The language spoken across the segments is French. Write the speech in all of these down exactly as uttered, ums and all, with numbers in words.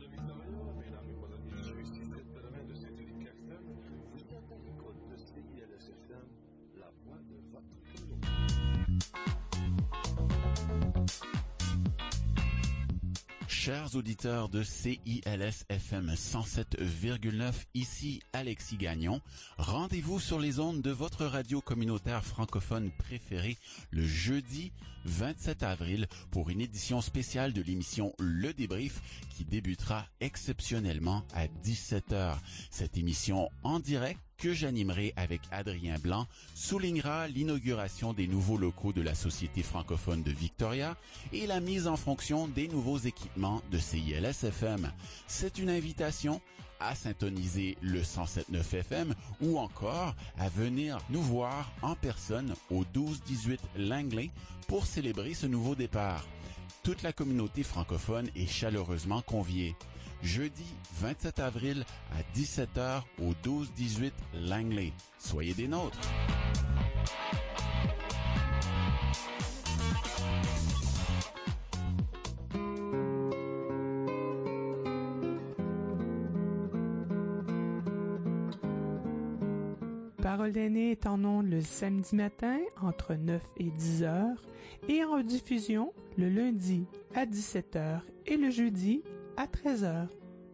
de Victoria, mesdames et mesdames, je suis ici, c'est Pèlerin de Saint-Philippe F M. Vous êtes à l'écoute de C I L S F M, la voix de votre communauté. Chers auditeurs de C I L S F M cent sept virgule neuf, ici Alexis Gagnon. Rendez-vous sur les ondes de votre radio communautaire francophone préférée le jeudi vingt-sept avril pour une édition spéciale de l'émission Le Débrief qui débutera exceptionnellement à dix-sept heures. Cette émission en direct que j'animerai avec Adrien Blanc soulignera l'inauguration des nouveaux locaux de la Société francophone de Victoria et la mise en fonction des nouveaux équipements de C I L S F M. C'est une invitation à syntoniser le cent sept virgule neuf F M ou encore à venir nous voir en personne au douze dix-huit Langley pour célébrer ce nouveau départ. Toute la communauté francophone est chaleureusement conviée. Jeudi vingt-sept avril à dix-sept heures au douze dix-huit Langley. Soyez des nôtres. Parole d'aîné est en ondes le samedi matin entre neuf et dix heures et en rediffusion le lundi à dix-sept heures et le jeudi à treize heures.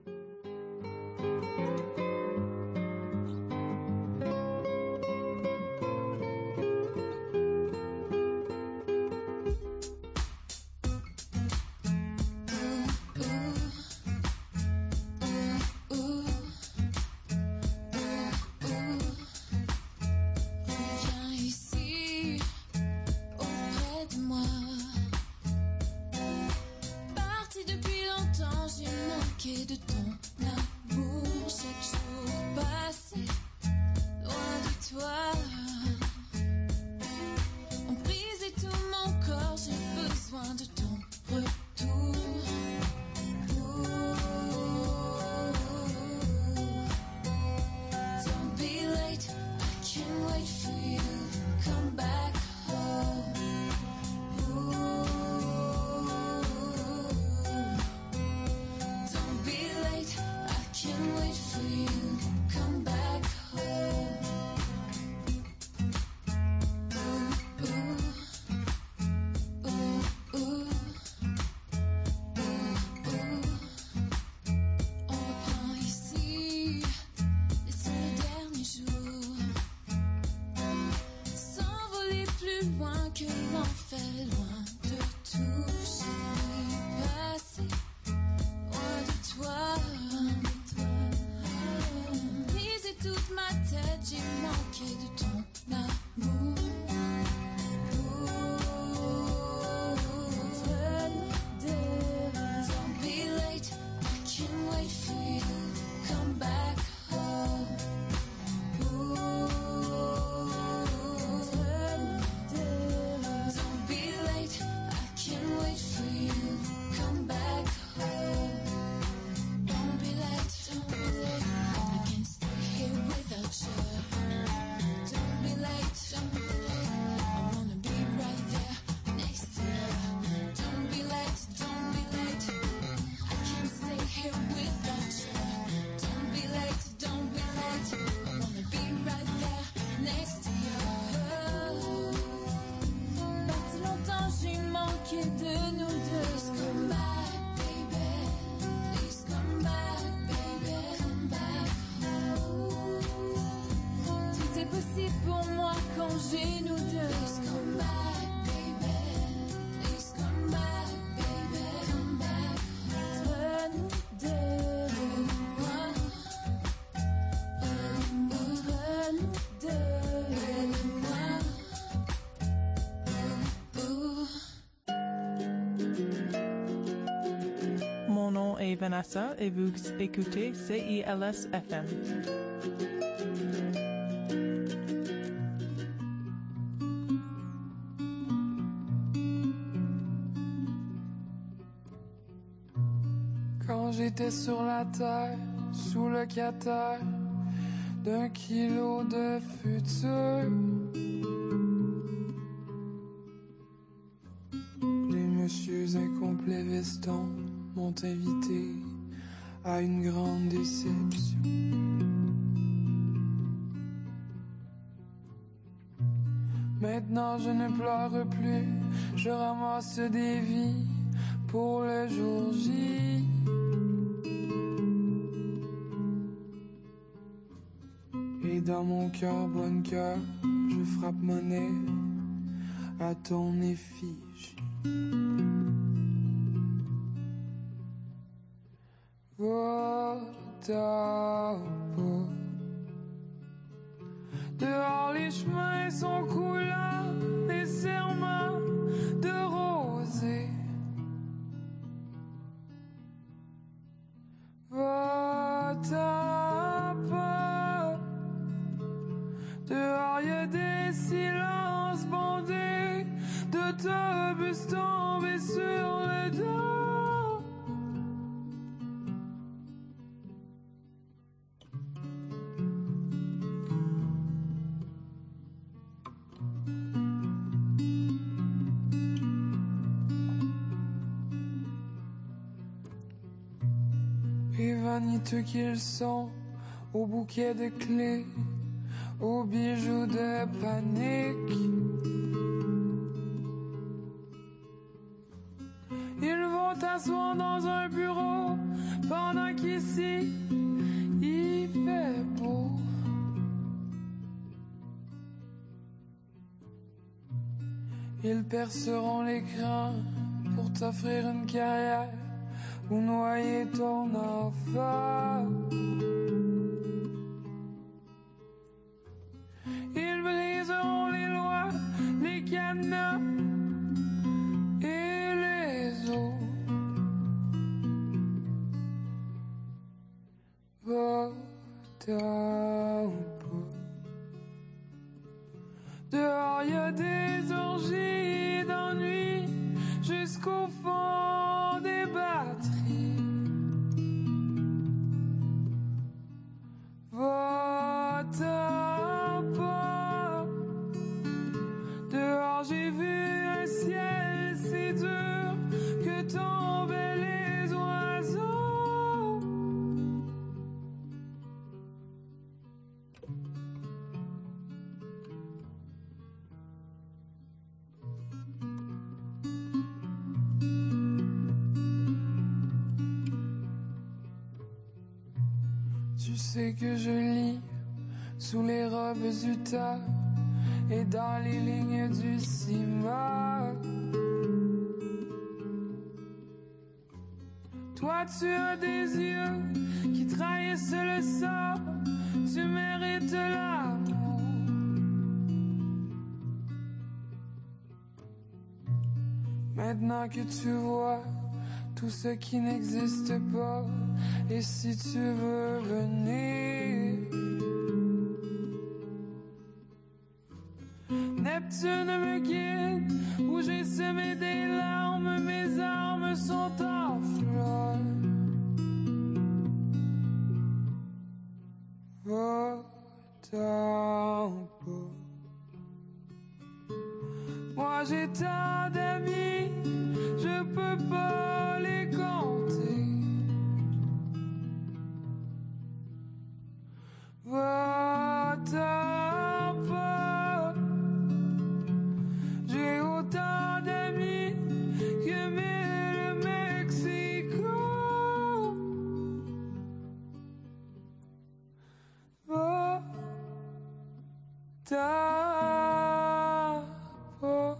Vanessa et vous écoutez C I L S F M. Quand j'étais sur la terre, sous le cater d'un kilo de futur, les messieurs incomplets vestons m'ont invité à une grande déception. Maintenant je ne pleure plus, je ramasse des vies pour le jour J. Et dans mon cœur, bon cœur, je frappe monnaie à ton effigie. Va-t'en pas. Dehors les chemins sont coulants, les serments de rosée. Va-t'en pas. Dehors y a des silences bondés d'autobus tombés sur le dos. Et vaniteux qu'ils sont, au bouquet de clés, aux bijoux de panique. Ils vont t'asseoir dans un bureau pendant qu'ici il fait beau. Ils perceront l'écran pour t'offrir une carrière ou noyer ton enfant. Ils briseront les lois, les cadenas et les eaux. Va-t'en pas. Dehors y a des orgies d'ennui jusqu'au fond des batteries. Va-t'en pas. Dehors j'ai vu un ciel si dur que tombaient les oiseaux. Tu sais que je lis sous les robes Utah et dans les lignes du ciment. Toi tu as des yeux qui trahissent le sort, tu mérites l'amour. Maintenant que tu vois tout ce qui n'existe pas, et si tu veux venir, Neptune me guide, où j'ai semé des larmes, mes armes sont en fleurs. Va-t'en pas. Moi j'ai tant d'amis, je peux pas les compter. Va-t'en pas. J'ai autant d'amis que mille Mexico. Va-t'en pas.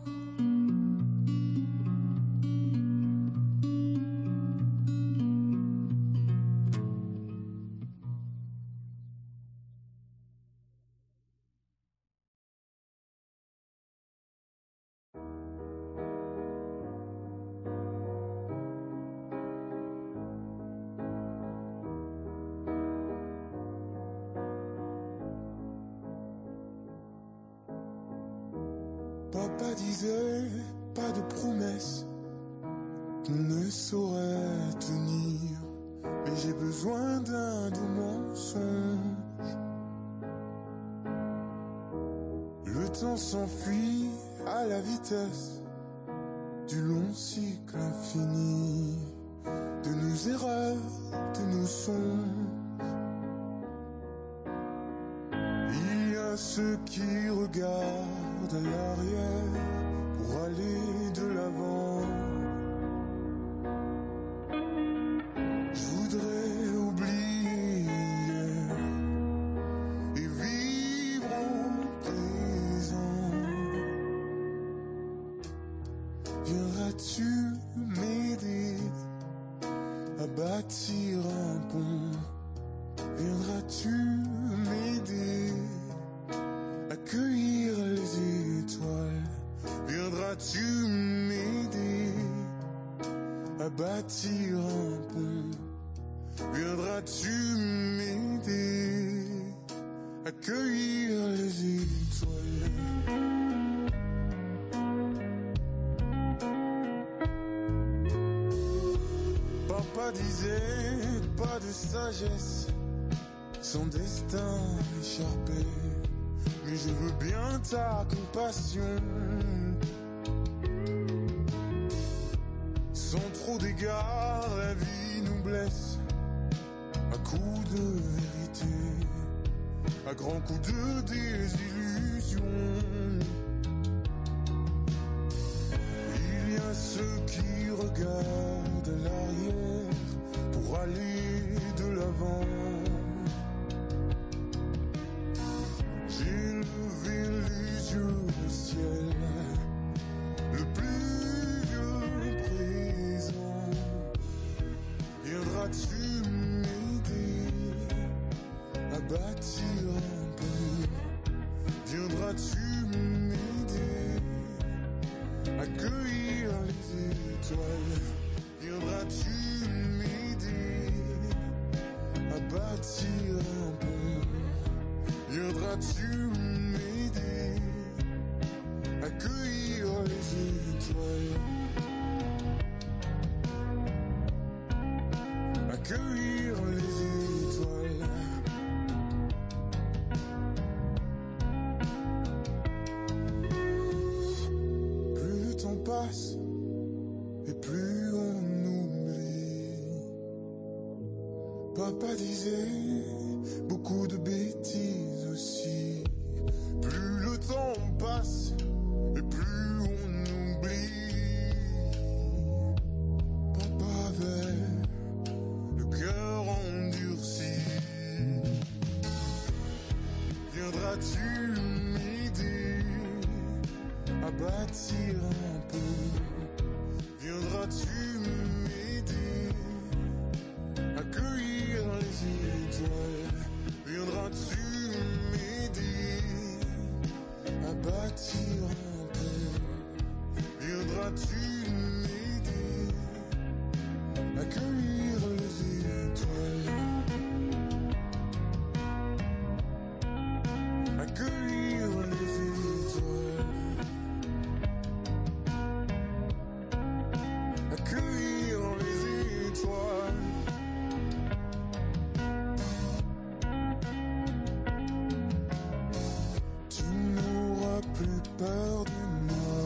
Papa disait, pas de promesses qu'on ne saurait tenir. Mais j'ai besoin d'un doux mensonge. Le temps s'enfuit à la vitesse du long cycle infini. de nos erreurs, de nos sons. Il y a ceux qui regardent à l'arrière pour aller de l'avant. Je voudrais oublier hier et vivre au présent. Viendras-tu m'aider à bâtir un pont? Viendras-tu m'aider à cueillir les étoiles? Viendras-tu m'aider à bâtir un pont? Viendras-tu m'aider à cueillir les étoiles? Papa disait pas de sagesse sans destin échappé, mais je veux bien ta compassion. Sans trop d'égards, la vie nous blesse à coups de vérité, à grands coups de désillusion. Il y a ceux qui regardent l'arrière pour aller de l'avant. J'ai levé les yeux au ciel, le plus vieux présent. Viendras-tu m'aider à bâtir un pont? Viendras-tu m'aider à cueillir les étoiles? Viendras-tu m'aider à bâtir un pont? Viendras-tu m'aider à cueillir les étoiles? À cueillir les étoiles. Plus le temps passe et plus on oublie. Papa disait beaucoup de bêtises aussi. Plus le temps passe et plus on oublie. Papa avait le cœur endurci. Viendras-tu m'aider à bâtir un pont? Viendras-tu m'aider à cueillir les étoiles? Viendras-tu m'aider à bâtir un pont? Viendras-tu m'aider à cueillir les étoiles? À cueillir les étoiles. À cueillir les étoiles. Tu n'auras plus peur de moi.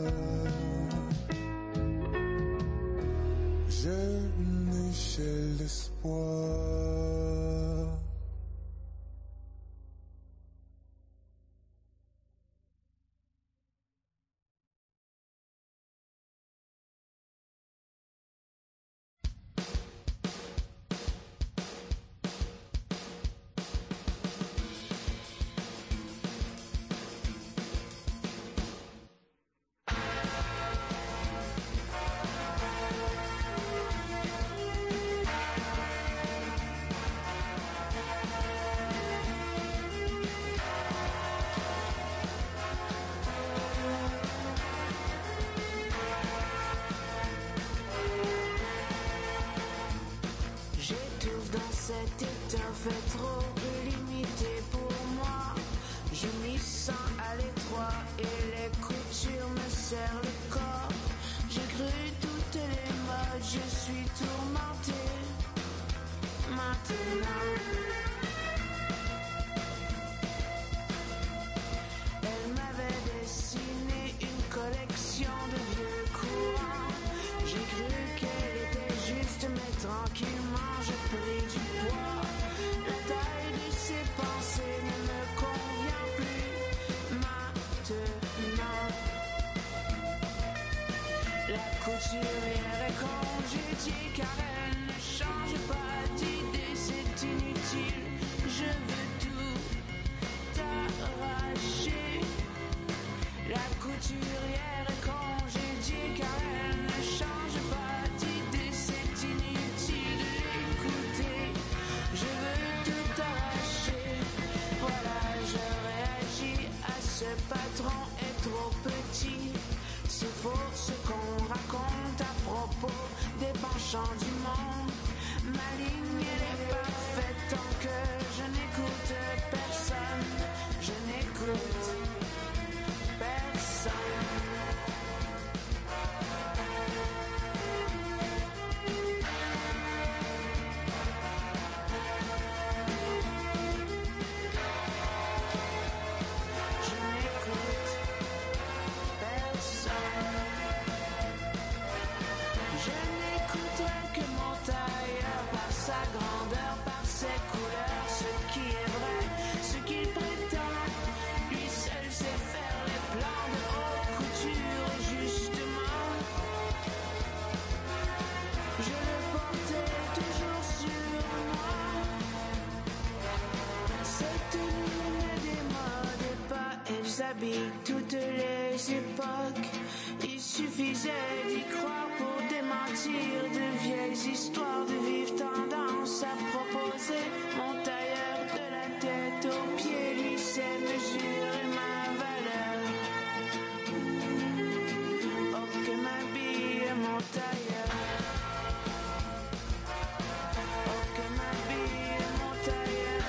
J'ai une échelle d'espoir. J'étouffe dans cet état fait trop limité pour moi. Je m'y sens à l'étroit et les coutures me serrent le corps. J'ai cru toutes les modes, je suis tourmenté. Maintenant, elle m'avait dessiné une collection de vieux courants. J'ai cru qu'elle était juste, mais couturière est congédiée car elle ne change pas d'idée, c'est inutile. Je veux tout t'arracher. La couturière est congédiée car elle ne change pas d'idée, c'est inutile de l'écouter. Je veux tout arracher. Voilà, je réagis à ce patron est trop petit. C'est faux ce qu'on raconte à propos des penchants du monde. Ma ligne elle est parfaite tant que je n'écoute personne. Je n'écoute personne. Je n'écoute personne. Je n'écouterai que mon tailleur par sa grandeur, par ses couleurs, ce qui est vrai, ce qu'il prétend. Lui seul sait faire les plans de haute couture, justement. Je le portais toujours sur moi. Cette tenue ne démode pas, elles habillent toutes les époques. Il suffisait d'y croire pour démentir de vieilles histoires de vives tendances à proposer. Mon tailleur de la tête aux pieds lui sait mesurer ma valeur. Oh que m'habille mon tailleur. Oh que m'habille mon tailleur.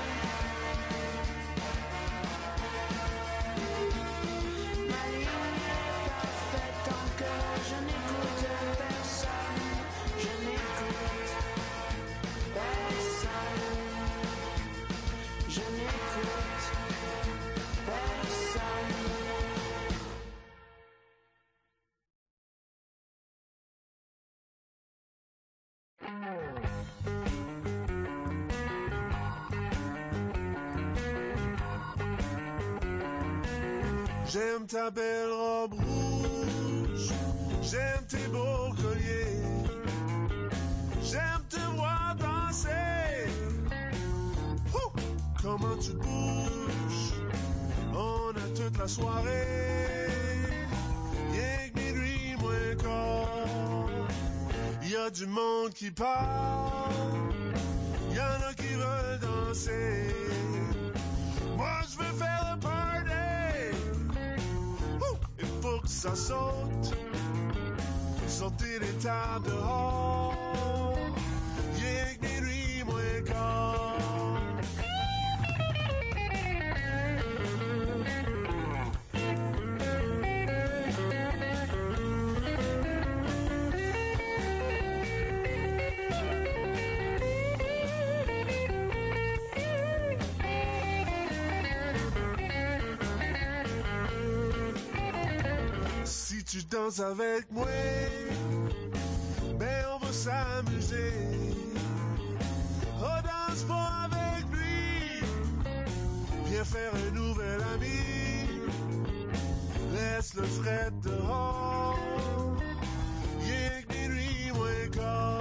Ma ligne est parfaite tant que je n'écoute personne. Je n'écoute personne. Je n'écoute personne. J'aime ta belle robe rouge, j'aime tes beaux colliers, j'aime te voir danser. Ouh, comment tu bouges, on a toute la soirée, rien que minuit moins quart. Y a du monde qui parle, y en a qui veulent danser. Moi je veux faire le party. Il faut que ça saute. Sortez les tables dehors. Rien que minuit moins quart. Si tu danses avec moi, ben on va s'amuser. Oh, danse pas avec lui, viens faire un nouvel ami. Laisse le fret dehors, rien que minuit moins quart.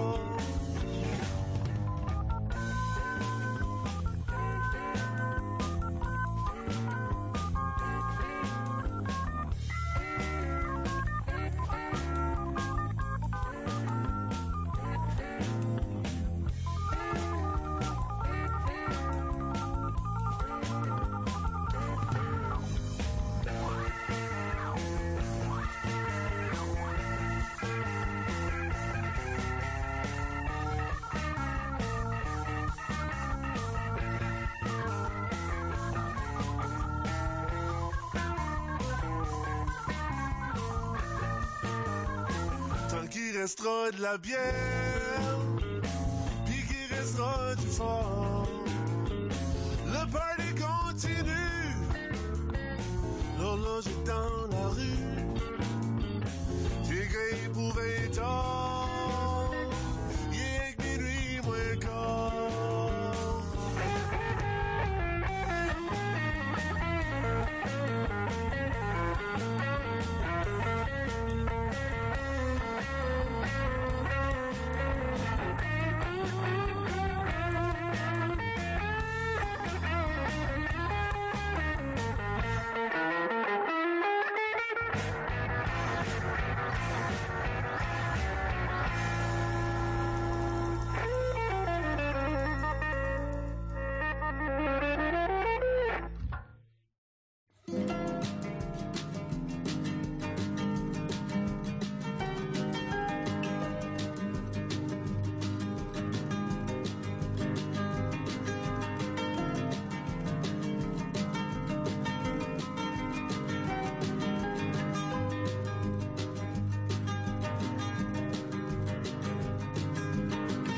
Qu'il restera de la bière, puis qu'il restera du fort. Le party continue, l'horloge est dans la rue, t'es gris pour vingt ans, rien que minuit moins quart.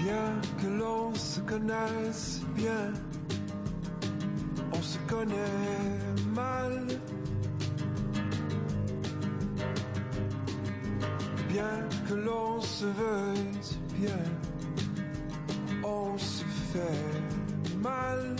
Bien que l'on se connaisse bien, on se connaît mal. Bien que l'on se veuille bien, on se fait mal.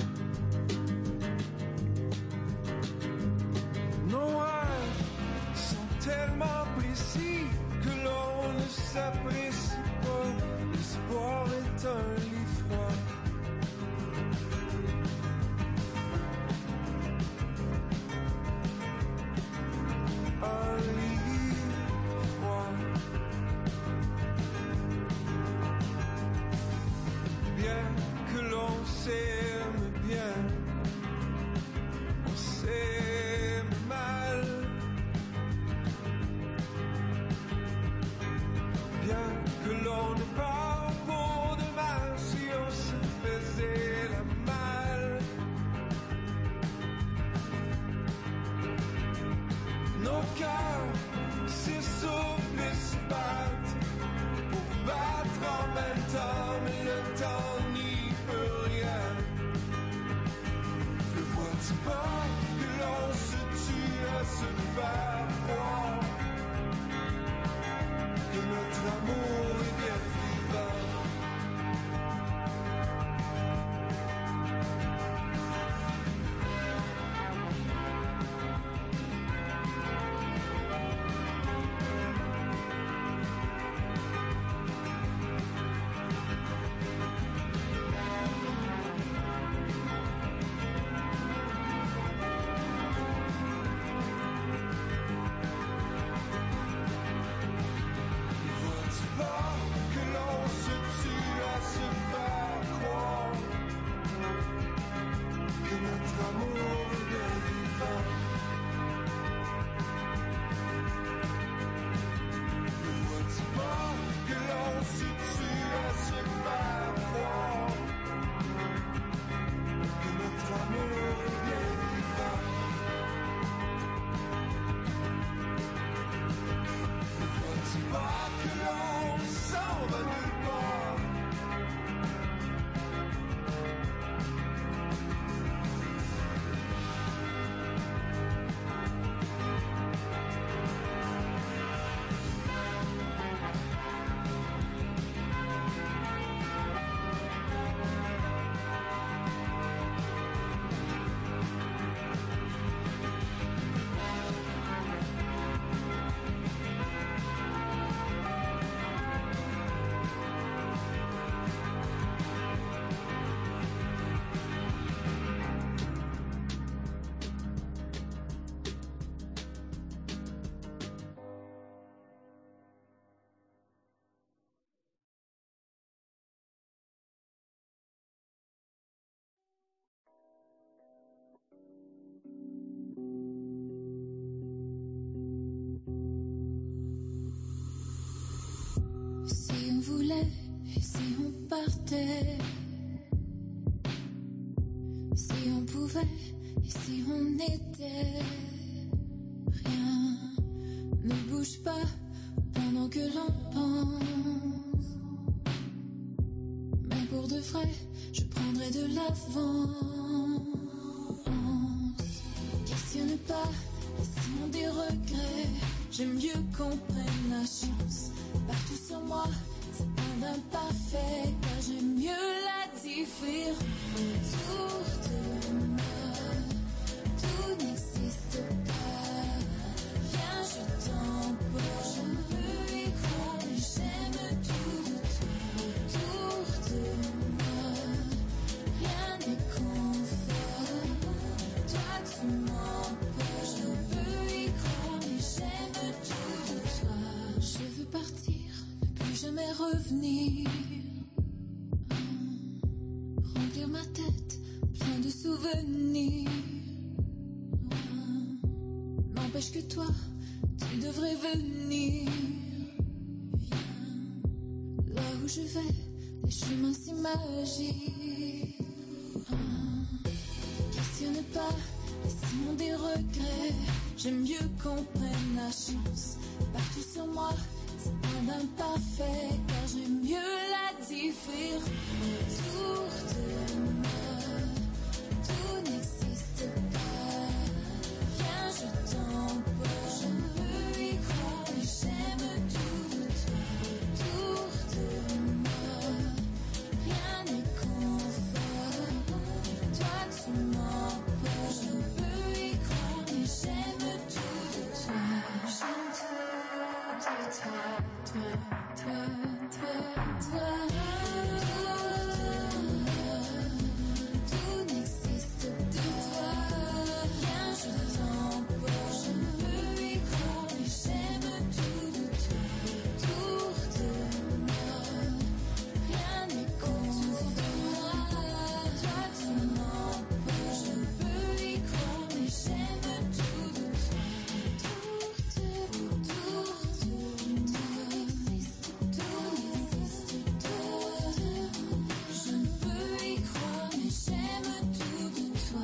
Nos rêves sont tellement précis que l'on ne s'apprécie pas. L'espoir est un lit froid. Un lit froid. Bien que l'on s'aime bien, on s'aime mal. Bien que l'on ne parle pas de mal si on se faisait la malle. Nos cœurs s'essoufflent et se battent pour battre en même temps, mais le temps n'y peut rien. Ne vois-tu pas que l'on se tue à se faire croire que notre amour est bien vivant? Si on voulait et si on partait, si on pouvait et si on était, rien ne bouge pas pendant que l'on pense. Mais pour de vrai, je prendrai de l'avance. Questionne pas et si on des regrets, j'aime mieux qu'on prenne la chance. Partout sur moi, c'est pas d'imparfait, car j'aime mieux la différence. Autour de moi, tout n'existe pas. Viens, je t'emporte, je peux y croire, mais j'aime tout de toi. Autour de moi, rien n'est confort. Toi, tu m'emportes, je peux y croire, mais j'aime tout de toi. Je veux partir, ne plus jamais revenir. Remplir ma tête, plein de souvenirs. N'empêche que toi, tu devrais venir. Viens, là où je vais, les chemins s'imaginent. Questionne pas, laisse-moi des regrets. J'aime mieux qu'on prenne la chance. Partout sur moi, c'est pas d'imparfait, car j'aime mieux la différence. suffire. Autour de moi, tout n'existe pas. Viens, je t'emporte, je ne peux y croire, mais j'aime tout de toi. Autour de moi, rien n'est confort. Toi, tu m'emportes, je ne peux y croire, mais j'aime tout de toi. J'aime tout de toi, toi, toi, toi, toi. Tout n'existe que toi. Viens, je t'emporte, je ne peux y croire, mais j'aime tout de toi. Autour de moi, rien n'est contre moi. Toi, tu m'emportes, je ne peux y croire, mais j'aime tout de toi. Autour de, autour de moi, existe, tout n'existe toi. Je ne peux y croire, mais j'aime tout de toi.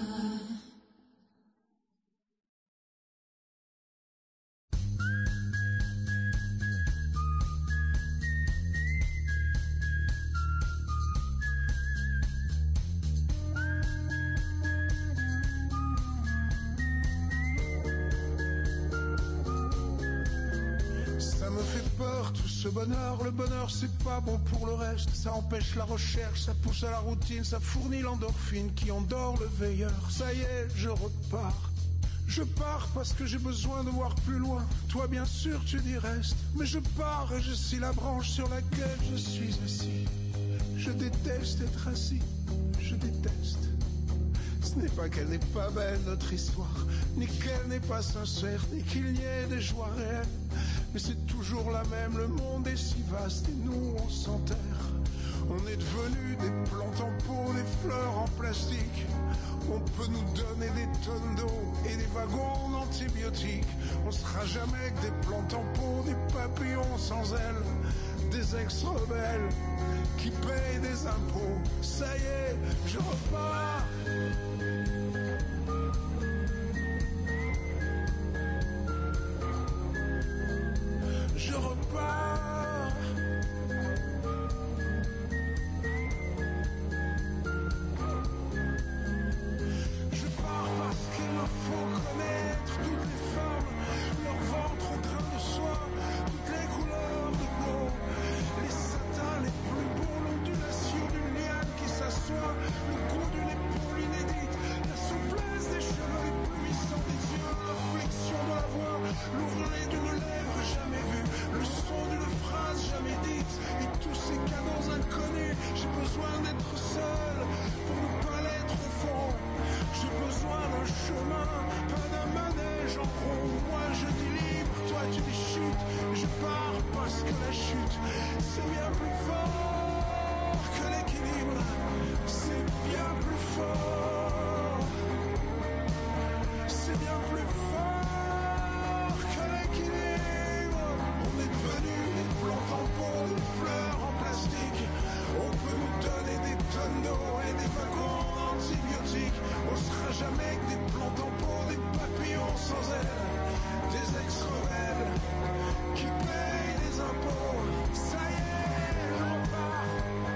Ça me fait peur tout ce bonheur, le bonheur c'est pas bon pour le reste, ça empêche la recherche, ça pousse à la routine, ça fournit l'endorphine qui endort le veilleur. Ça y est, je repars. Je pars parce que j'ai besoin de voir plus loin. Toi bien sûr tu dis reste, mais je pars et je scie la branche sur laquelle je suis assis. Je déteste être assis, je déteste. Ce n'est pas qu'elle n'est pas belle notre histoire, ni qu'elle n'est pas sincère, ni qu'il n'y ait des joies réelles. Mais c'est toujours la même, le monde est si vaste et nous on s'enterre. On est devenus des plantes en pot, des fleurs en plastique. On peut nous donner des tonnes d'eau et des wagons d'antibiotiques. On sera jamais que des plantes en pot, des papillons sans ailes, des ex-rebelles qui payent des impôts. Ça y est, je repars. Je repars. Je pars parce qu'il me faut connaître toutes les femmes, leur ventre au grain de soie, toutes les couleurs de peau, les satins les plus beaux, l'ondulation d'une liane qui s'assoit, le goût d'une épaule inédite, la souplesse des cheveux les plus puissants des yeux, l'inflexion de la voix, l'ourlet d'une lèvre jamais vue, le son d'une phrase jamais dite, et tous ces cadeaux inconnus. J'ai besoin d'être seul pour ne pas l'être au fond. J'ai besoin d'un chemin, pas d'un manège en rond. Moi je dis libre, toi tu dis chute. Je pars parce que la chute, c'est bien plus fort que l'équilibre. C'est bien plus fort. C'est bien plus fort que l'équilibre. On est devenus des plantes en pot, des fleurs en plastique. On peut nous donner des tonnes d'eau et des wagons d'antibiotiques. On sera jamais que des plantes en pot, des papillons sans ailes, des ex-rebelles qui payent des impôts. Ça y est, je repars.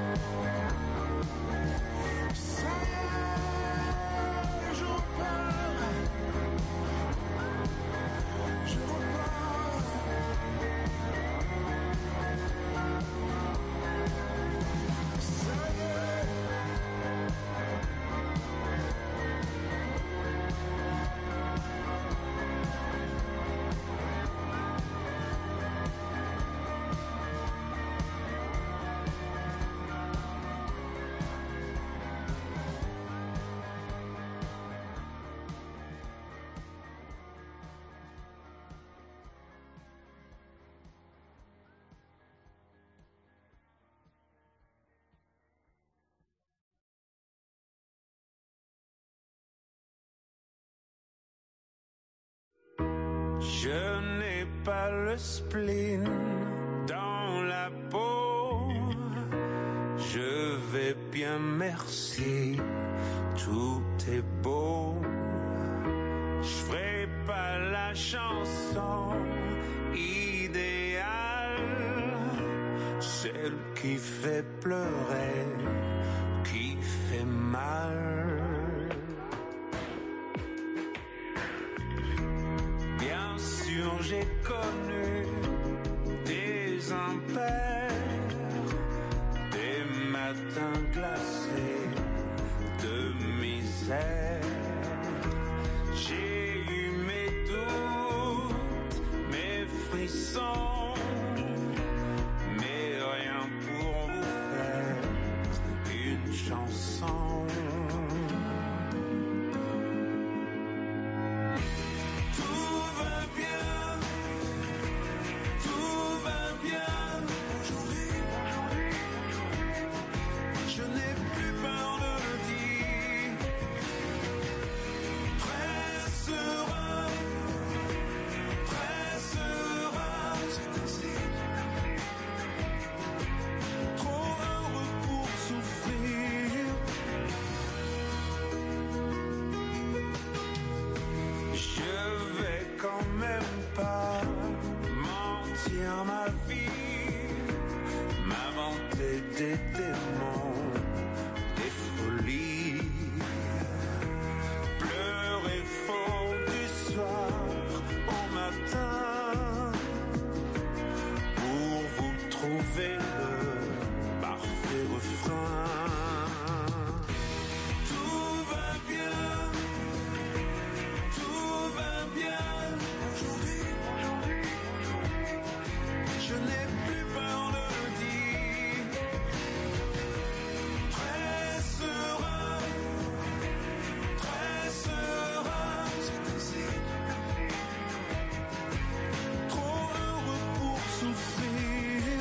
Ça y est, je repars. Je repars. Ça y est. Je n'ai pas le spleen dans la peau. Je vais bien, merci, tout est beau. Je ferai pas la chanson idéale, celle qui fait pleurer, qui fait mal. Bien sûr, j'ai connu des impairs, des matins glacés de misère. J'ai eu mes doutes, mes frissons, mais rien pour vous faire une chanson. Tout va bien, tout va bien. Aujourd'hui, je n'ai plus peur de le dire. Très serein, très serein, c'est ainsi. Trop heureux pour souffrir. Je vais quand même pas mentir ma vie, m'inventer des démons, des folies, pleurer fort du soir au matin pour vous trouver le parfait refrain. Tout va bien, tout va bien. Aujourd'hui, je n'ai plus peur de le dire. Très serein, très serein, c'est ainsi. Trop heureux pour souffrir.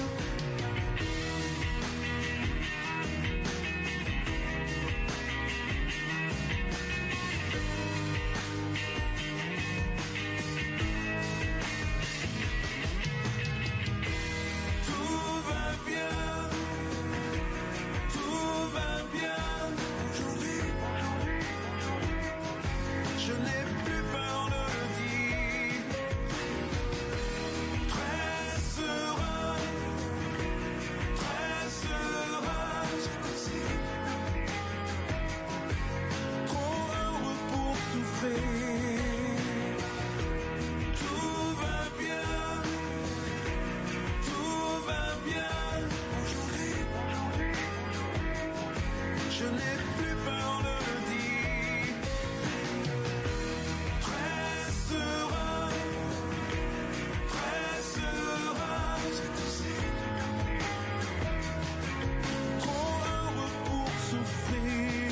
Tout va bien, tout va bien. Aujourd'hui, je n'ai plus peur de le dire. Très serein, très serein, c'est ainsi. Trop heureux pour souffrir. Tout va bien, tout va bien. Aujourd'hui, je n'ai plus peur de le dire. Très serein, très serein, c'est ainsi. Trop heureux pour souffrir.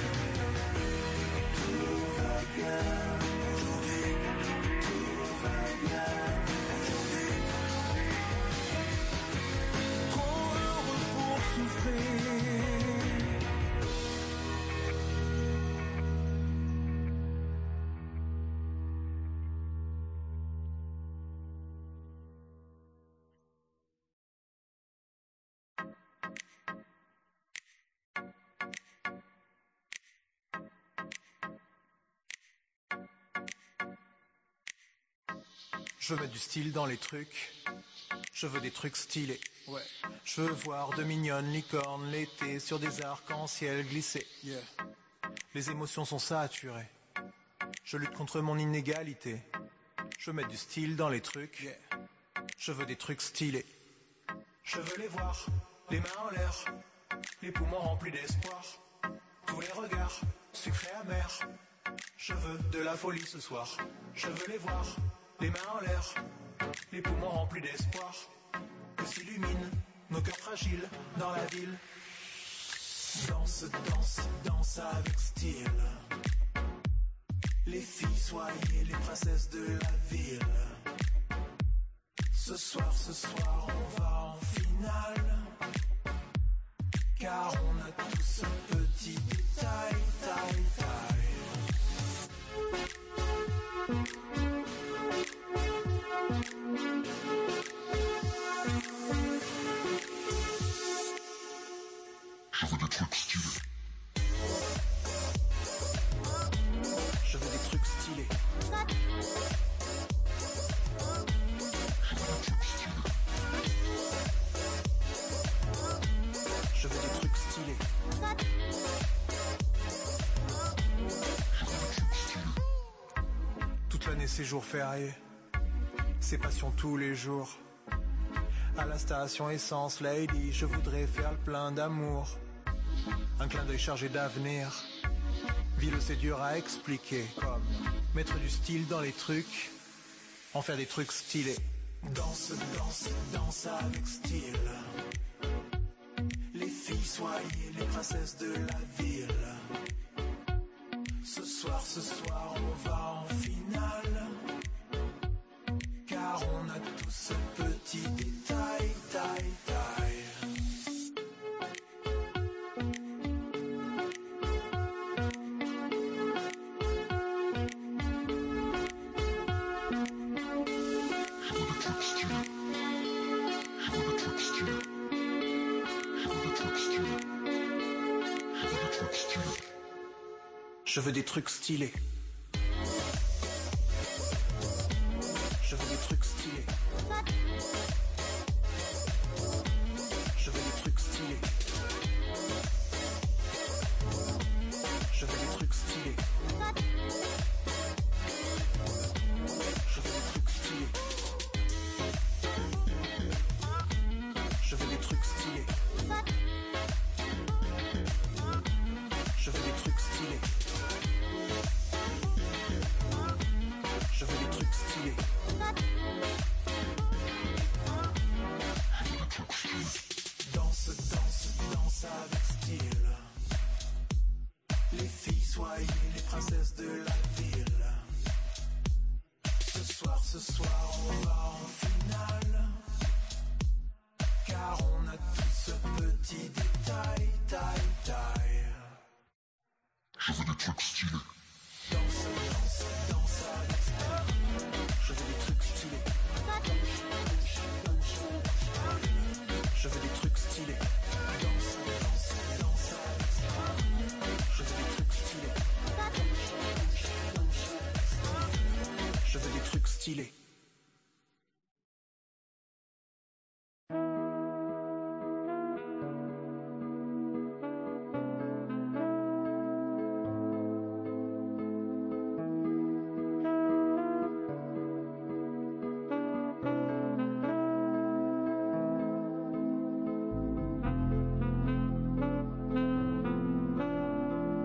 Tout va bien. Aujourd'hui, tout va bien. Aujourd'hui, trop heureux pour souffrir. Je veux du style dans les trucs. Je veux des trucs stylés. Ouais. Je veux voir de mignonnes licornes l'été sur des arcs-en-ciel glisser. Yeah. Les émotions sont saturées. Je lutte contre mon inégalité. Je veux mettre du style dans les trucs. Yeah. Je veux des trucs stylés. Je veux les voir, les mains en l'air, les poumons remplis d'espoir. Tous les regards, sucrés amers. Je veux de la folie ce soir. Je veux les voir, les mains en l'air, les poumons remplis d'espoir. Que s'illuminent nos cœurs fragiles dans la ville. Danse, danse, danse avec style. Les filles, soyez les princesses de la ville. Ce soir, ce soir, on va en finale. Car on a tous un petit détail, taille, taille. Je veux des trucs stylés. Je veux des trucs stylés. Je veux des trucs stylés. ces jours fériés, ces passions tous les jours. À la station essence, lady, je voudrais faire le plein d'amour. Un clin d'œil chargé d'avenir. Ville, c'est dur à expliquer. Comme mettre du style dans les trucs, en faire des trucs stylés. Danse, danse, danse avec style. Les filles, soyez les princesses de la ville. Ce soir, ce soir, on va en finale. Car on a tous ce petit détail, taille, taille. Je veux des trucs stylés. Je veux des trucs stylés. Je veux des trucs stylés. Je veux des trucs stylés. Je veux des trucs stylés. Je veux des trucs stylés. Je veux des trucs stylés. Je veux des trucs stylés. Danse, danse, danse avec style. Les filles, soyez les princesses de la ville. Ce soir, ce soir, on va en finale. Car on a tout ce petit détail, taille, taille. Je veux des trucs stylés. Danse, danse, danse avec style. Je veux des trucs stylés. Je veux des trucs stylés. Danse, danse, danse avec style. Je veux des trucs stylés. Je veux des trucs stylés.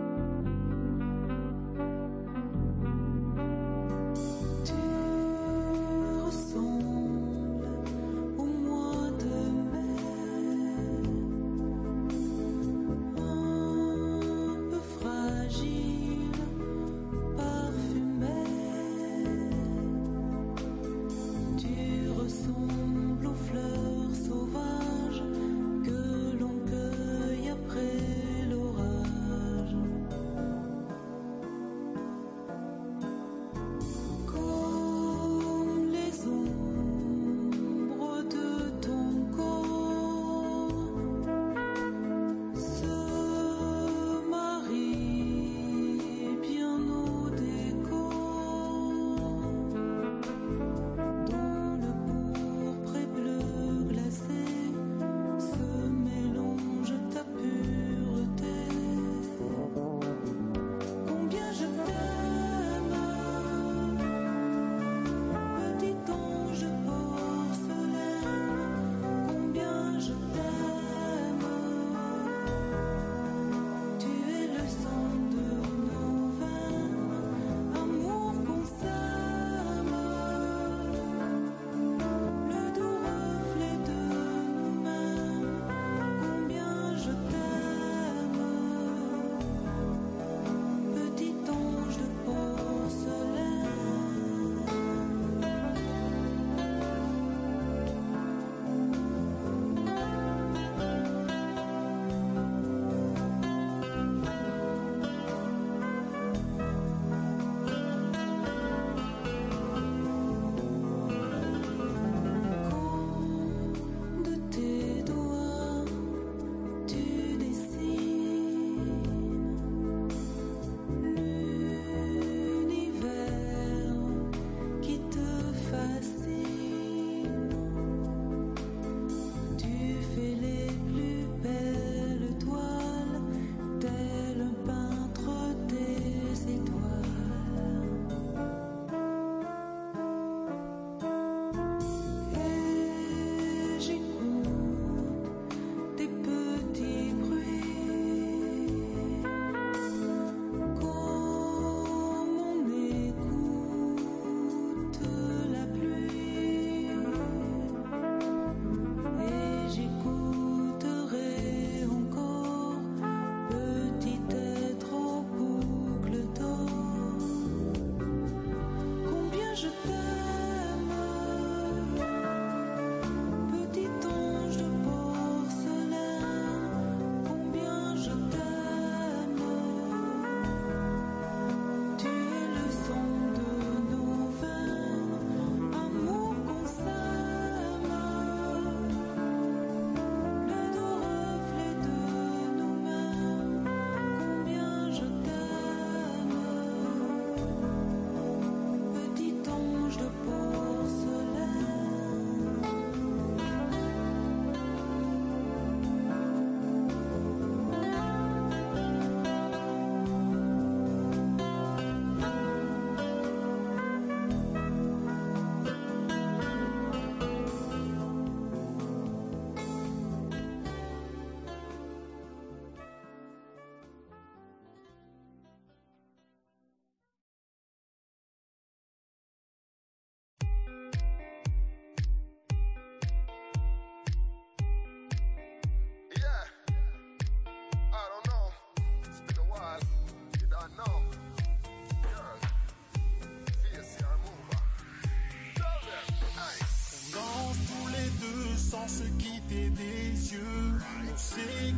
Tu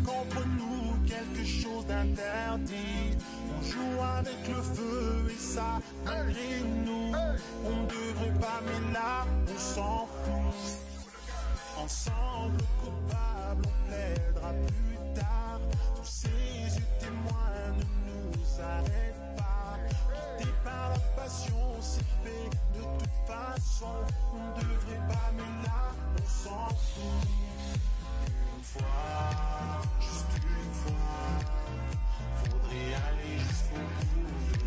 qu'entre nous quelque chose d'interdit. On joue avec le feu et ça malgré nous. On devrait pas mais là on s'en fout. Ensemble coupables on plaidera plus tard. Tous ces yeux témoins ne nous arrêtent pas. Quittés par la passion c'est fait de toute façon. On devrait pas mais là on s'en fout. Une fois, juste une fois, faudrait aller jusqu'au bout.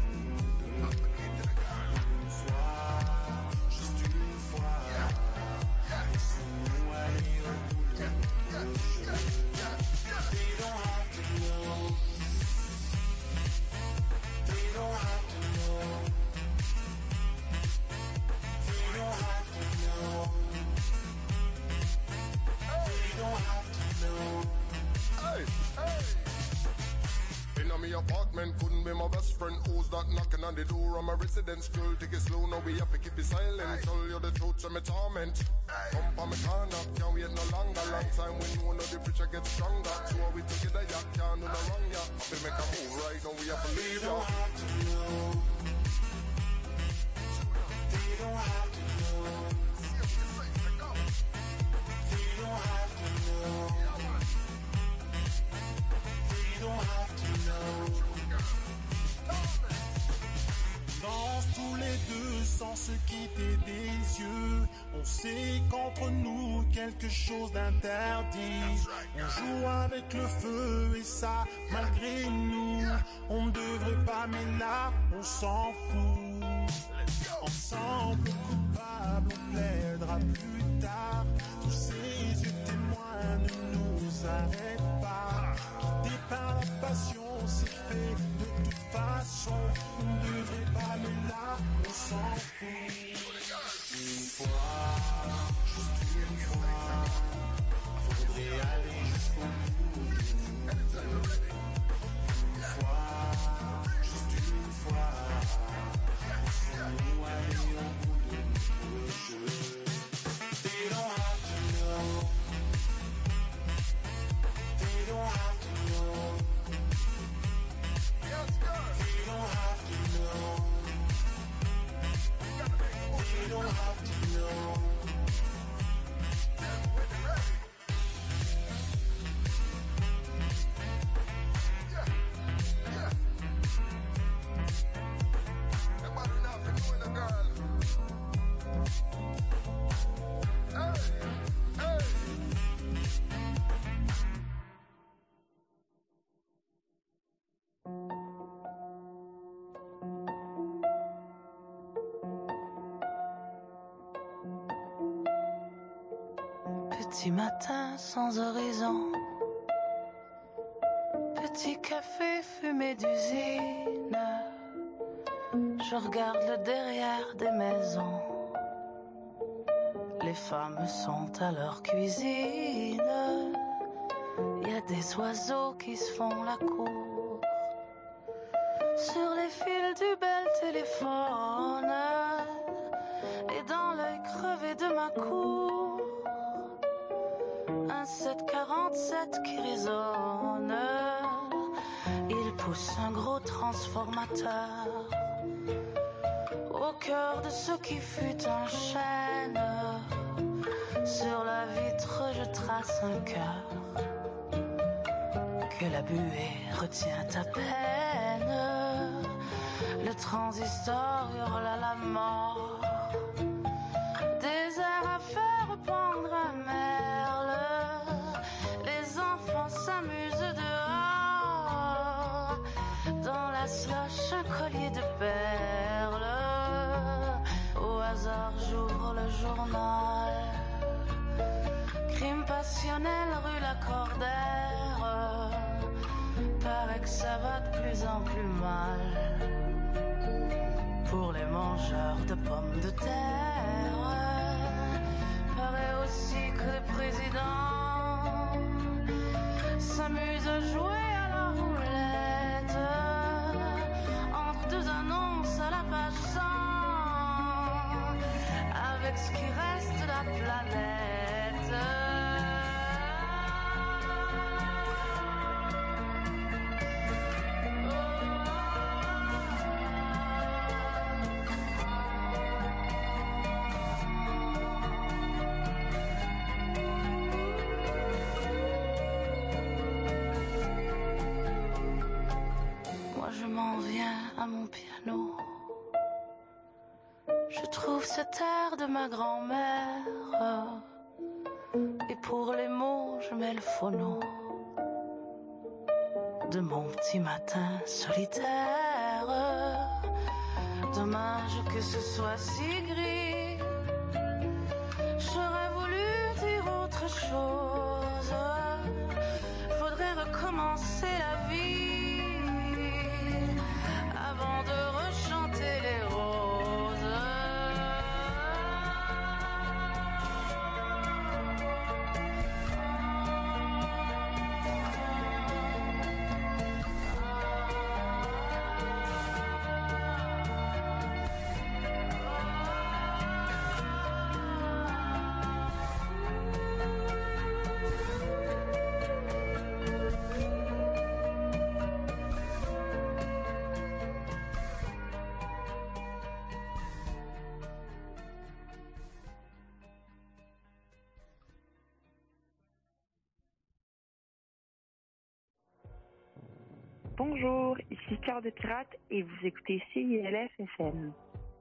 Une fois, juste une fois, laissez-nous aller au bout de notre jeu. They don't have to know. They don't have to know. They don't have to know. They don't have to know. Hey, hey. In my apartment, couldn't be my best friend. Who's that knocking on the door? I'm a residence. Girl, take it slow, now we have to keep it silent. Hey. Tell you the truth, so me torment. Hey. Come on me corner, can't wait no longer. Long time when you know the preacher gets stronger. So we together, ya can't do no wrong, ya. Happy make a move right now, we have to leave, ya. They don't have to know. They don't have to know. They don't have to know. They don't have to know. Danse tous les deux sans se quitter des yeux. On sait qu'entre nous quelque chose d'interdit. On joue avec le feu et ça malgré nous. On ne devrait pas mais là on s'en fout. Ensemble coupables on plaidera plus tard. Tous ces yeux témoins ne nous arrêtent pas. Quittés par la passion c'est fait de toute façon. On ne devrait pas mais là on s'en fout. Une fois, juste une fois, faudrait aller jusqu'au bout. Une fois, juste une fois, laissez-nous aller au bout de notre jeu. They don't have to know. They don't have to know. They don't have to know. They don't have to know. Petit matin sans horizon, petit café fumé d'usine, je regarde le derrière des maisons. Les femmes sont à leur cuisine, il y a des oiseaux qui se font la cour sur les fils du bel téléphone et dans l'œil crevé de ma cour. Un sept quarante-sept qui résonne, il pousse un gros transformateur au cœur de ce qui fut un chêne. Sur la vitre je trace un cœur que la buée retient à peine. Le transistor hurle à la mort, des airs à faire pendre un merle. Les enfants s'amusent dehors, dans la slush un collier de perles. Au hasard j'ouvre le journal, crime passionnel rue Lacordaire. Paraît que ça va de plus en plus mal pour les mangeurs de pommes de terre. Paraît aussi que les présidents s'amusent à jouer à la roulette entre deux annonces à la page cent, avec ce qui reste de la planète. m'en viens à mon piano. Je trouve cet air de ma grand-mère. Et pour les mots, je mets le phono de mon petit matin solitaire. Dommage que ce soit si gris. J'aurais voulu dire autre chose. Faudrait recommencer la vie avant de rechanter les roses. Bonjour, ici Cœur de Pirate et vous écoutez C I L F F M.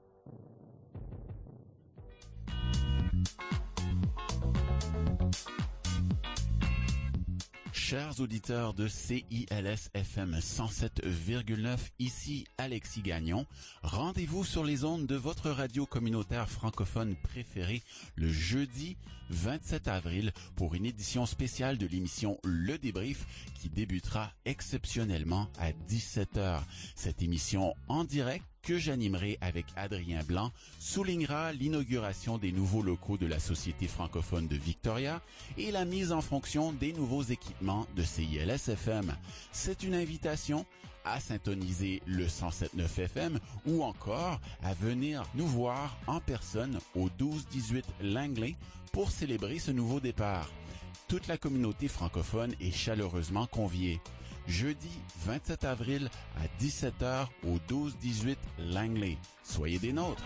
Chers auditeurs de C I L S F M cent sept virgule neuf, ici Alexis Gagnon. Rendez-vous sur les ondes de votre radio communautaire francophone préférée le jeudi vingt-sept avril pour une édition spéciale de l'émission Le Débrief qui débutera exceptionnellement à dix-sept heures. Cette émission en direct que j'animerai avec Adrien Blanc soulignera l'inauguration des nouveaux locaux de la Société francophone de Victoria et la mise en fonction des nouveaux équipements de C I L S F M. C'est une invitation à syntoniser le cent sept virgule neuf F M ou encore à venir nous voir en personne au douze dix-huit Langley pour célébrer ce nouveau départ. Toute la communauté francophone est chaleureusement conviée. Jeudi vingt-sept avril à dix-sept heures au douze dix-huit Langley. Soyez des nôtres.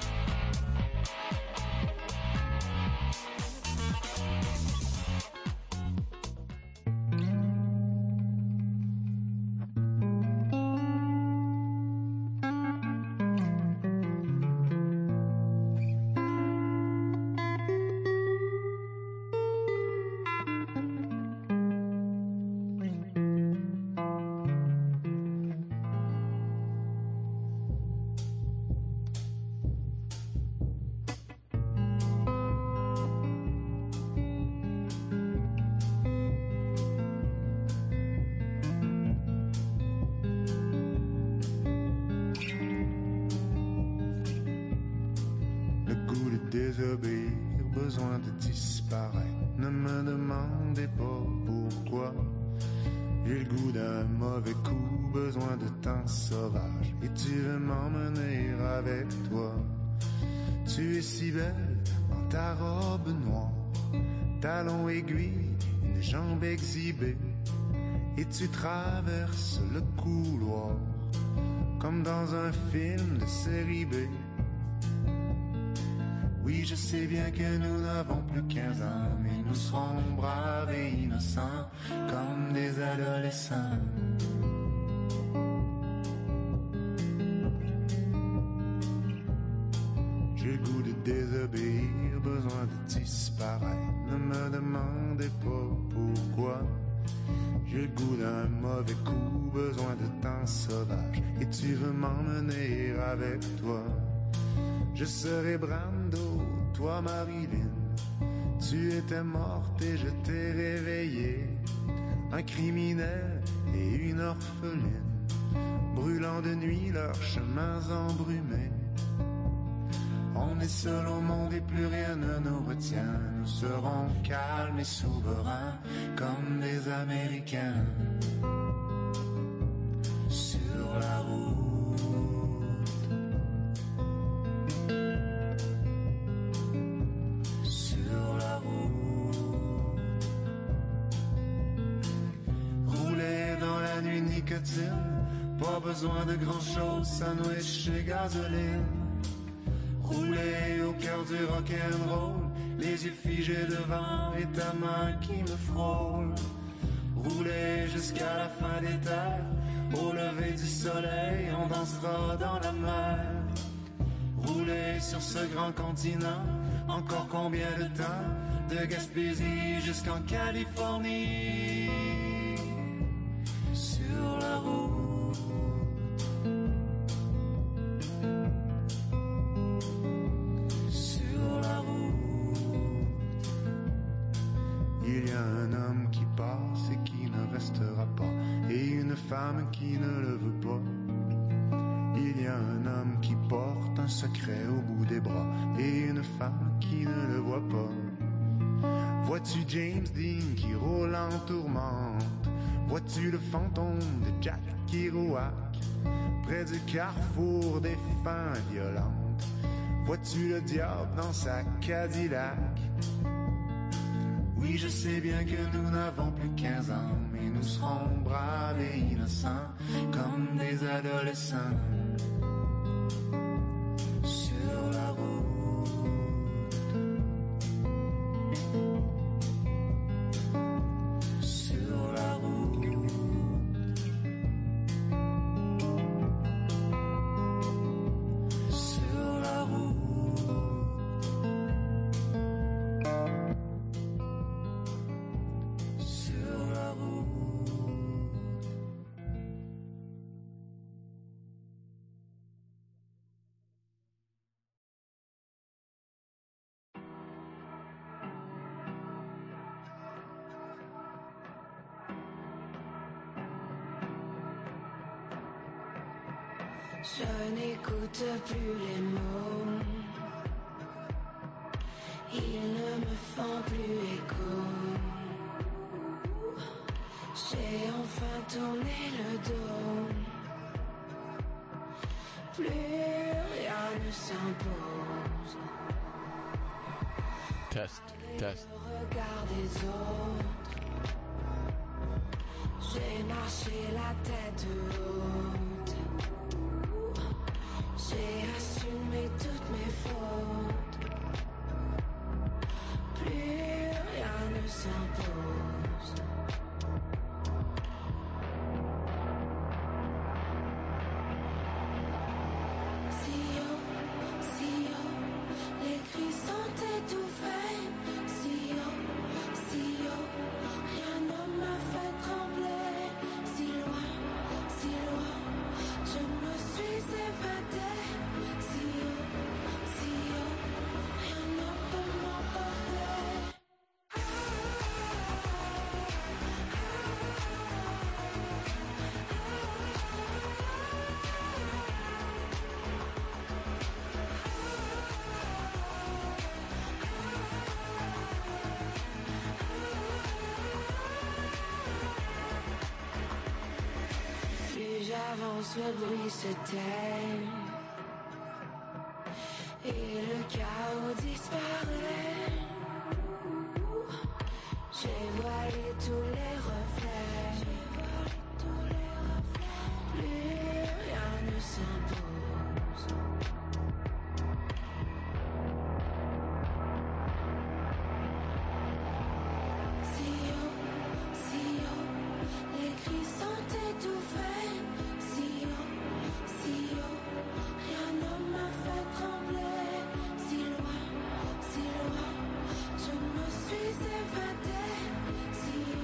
Désobéir, besoin de disparaître. Ne me demandez pas pourquoi. J'ai le goût d'un mauvais coup, besoin de temps sauvage. Et tu veux m'emmener avec toi. Tu es si belle dans ta robe noire, talons aiguilles, une jambe exhibée. Et tu traverses le couloir comme dans un film de série B. Oui, je sais bien que nous n'avons plus quinze ans, mais nous serons braves et innocents, comme des adolescents. J'ai le goût de désobéir, besoin de disparaître. Ne me demandez pas pourquoi. J'ai le goût d'un mauvais coup, besoin de temps sauvage. Et tu veux m'emmener avec toi. Je serai Brando, toi Marilyn. Tu étais morte et je t'ai réveillé. Un criminel et une orpheline, brûlant de nuit leurs chemins embrumés. On est seul au monde et plus rien ne nous retient. Nous serons calmes et souverains comme des Américains. Sur la route, pas besoin de grand chose, sandwich et gasoline. Rouler au cœur du rock'n'roll, les yeux figés devant et ta main qui me frôle. Rouler jusqu'à la fin des terres, Au lever du soleil, on dansera dans la mer. Rouler sur ce grand continent, encore combien de temps? De Gaspésie jusqu'en Californie. Sur la route, sur la route, il y a un homme qui passe et qui ne restera pas, et une femme qui ne le veut pas. Il y a un homme qui porte un secret au bout des bras, et une femme qui ne le voit pas. Vois-tu James Dean qui roule en tourmente? Vois-tu le fantôme de Jack Kerouac près du carrefour des fins violentes? Vois-tu le diable dans sa Cadillac? Oui, je sais bien que nous n'avons plus quinze ans, mais nous serons braves et innocents comme des adolescents. Sur la route, sur la route, sur la route, sur la route. Je n'écoute plus les mots, ils ne me font plus écho. J'ai enfin tourné le dos, plus rien ne s'impose. Test, test. Le regard des autres, j'ai marché la tête haute. J'ai assumé toutes mes fautes. Plus rien ne s'impose. Si haut, si haut, les cris sont étouffés. Si haut, si haut, rien ne me fait trembler. Si loin, si loin, je me suis évadée. Si haut, si haut, rien ne peut m'emporter. Plus j'avance, le bruit se tait et le chaos disparaît. J'ai voilé tous les reflets. Plus rien ne s'impose. Si haut, si haut, les cris sont étouffés. Si haut, si haut, rien ne me fait trembler. Si loin, si loin, je me suis évadée. Si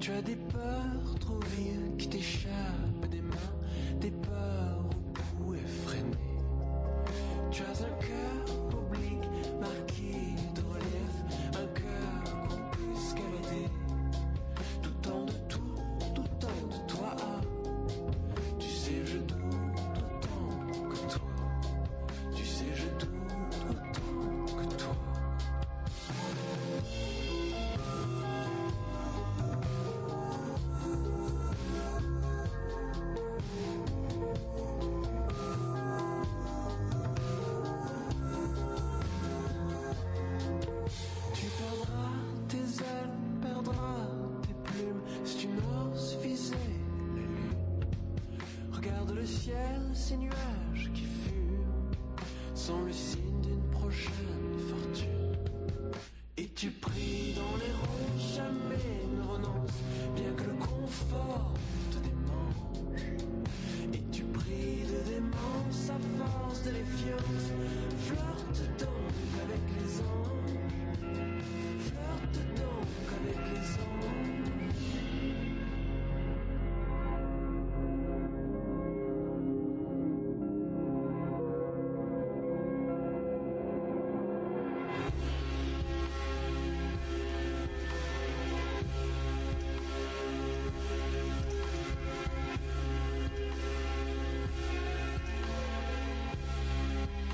Tu as des peurs trop vives qui t'échappent des mains, des peurs au bout effréné. Tu as un cœur oblique marqué de relief, un cœur qu'on peut escalader. Tout en de tout, tout en de toi. Tu sais je doute autant que toi. Tu sais je doute autant que toi. Tu perdras tes ailes, perdras tes plumes si tu n'oses viser la lune. Regarde le ciel, ces nuages qui fument sont le signe d'une prochaine